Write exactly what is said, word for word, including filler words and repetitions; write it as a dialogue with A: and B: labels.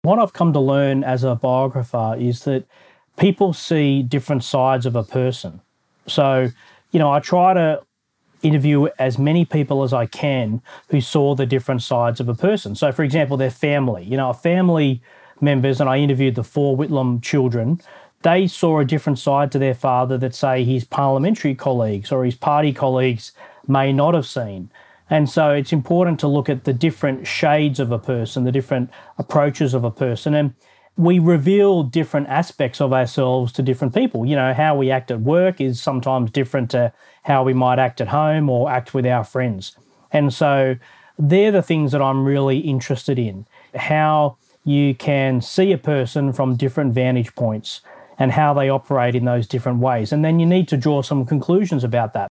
A: What I've come to learn as a biographer is that people see different sides of a person. So, you know, I try to interview as many people as I can who saw the different sides of a person. So, for example, their family. You know, family members, and I interviewed the four Whitlam children, they saw a different side to their father that, say, his parliamentary colleagues or his party colleagues may not have seen. And so it's important to look at the different shades of a person, the different approaches of a person. And we reveal different aspects of ourselves to different people. You know, how we act at work is sometimes different to how we might act at home or act with our friends. And so they're the things that I'm really interested in, how you can see a person from different vantage points and how they operate in those different ways. And then you need to draw some conclusions about that.